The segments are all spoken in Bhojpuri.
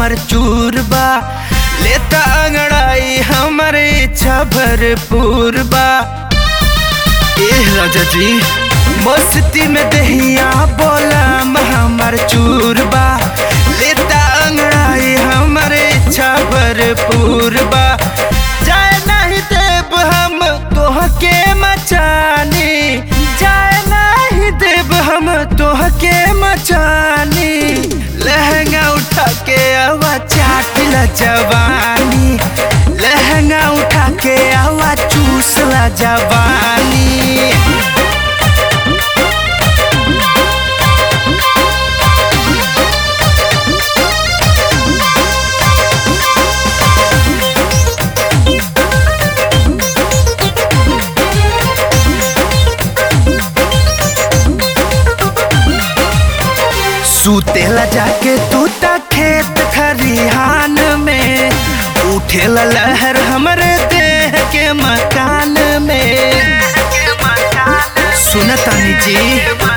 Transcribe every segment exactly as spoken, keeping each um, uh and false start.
हमर चूरबा, लेता अंगड़ाई हमर इच्छा भरपूर बा। ए राजा जी मस्ती में दहिया बोला हमर चूरबा, लेता अंगड़ाई हमर इच्छा भरपूर बा। जाए नहीं देव हम तोहके मचानी, जाए नहीं देव हम तोहके मचानी। लहंगा उठा के आवा चाटला जवानी, लहंगा उठा के आवा चूसला जवानी। सुतेला जाके तू ता खेत खरिहान में, उठेला लहर हमरे देह के मकान में। सुनतानी जी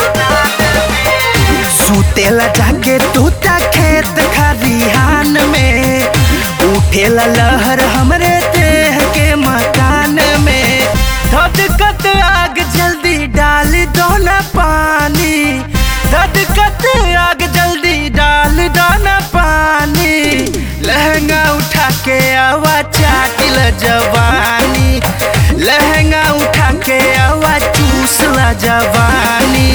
सुतेला जाके तू ता खेत खरिहान में, उठेला लहर हमरे देह के मकान में। धधकत आग जल्दी डाल दो ना पानी, धधकत आग जल्दी डाल दो ना पानी। लहंगा उठा के आवा चाटला जवानी, लहंगा उठा के आवा चूसला जवानी।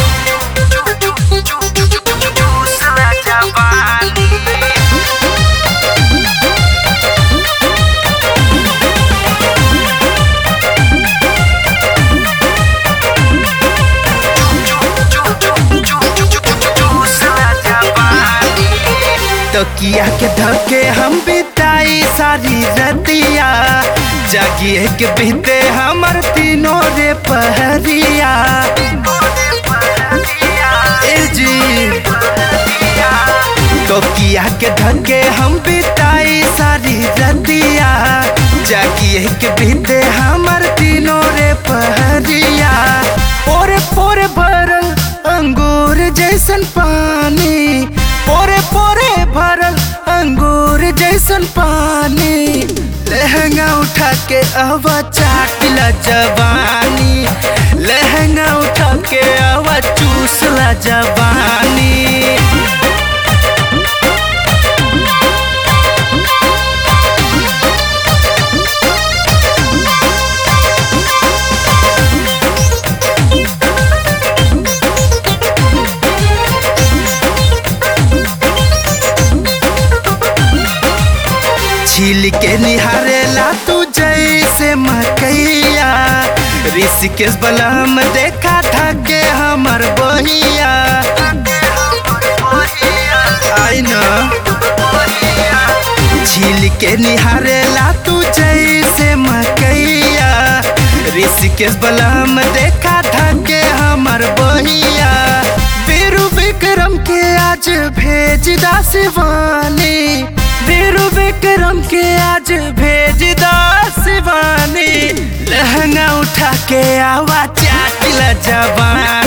चूसला जवानी। तकिया के धके हम बिताई सारी रतिया, जागिए के बीते हमर तीनों रे पहरिया। ए जी तकिया के धके हम बिताई सारी रतिया, जागिए के बीते हमर तीनों रे पहरिया। पोरे पोरे भरल अंगूर जैसन पानी, पोरे पोरे भरल अंगूर जैसन पानी। लहंगा उठा के आवा चाटला जवानी, लहंगा उठा के आवा चूसला जवानी। छील के निहारेला तू जैसे मकैया, ऋषिकेश बलम देखा थके हमर बहिया। आई न छील के निहारेला तू जैसे मकैया, ऋषिकेश बलम देखा थके हमर बहिया। बीरू विक्रम के आज भेज दा शिवानी, बीरू विक्रम के आज भेज दा शिवानी। लहंगा उठा के आवा चाटला जवानी।